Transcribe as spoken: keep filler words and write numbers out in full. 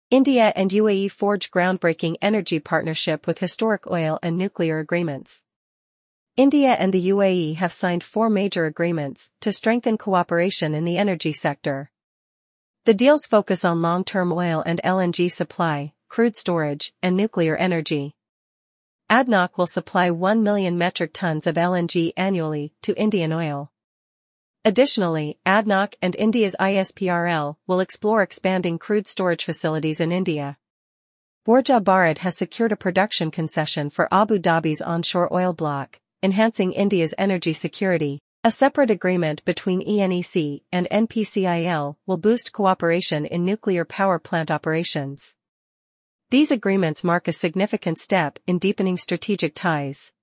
India and U A E forge groundbreaking energy partnership with historic oil and nuclear agreements. India and the U A E have signed four major agreements to strengthen cooperation in the energy sector. The deals focus on long-term oil and L N G supply, crude storage, and nuclear energy. A D N O C will supply one million metric tons of L N G annually to Indian Oil. Additionally, A D N O C and India's I S P R L will explore expanding crude storage facilities in India. Urja Bharat has secured a production concession for Abu Dhabi's onshore oil block, enhancing India's energy security. A separate agreement between E N E C and N P C I L will boost cooperation in nuclear power plant operations. These agreements mark a significant step in deepening strategic ties.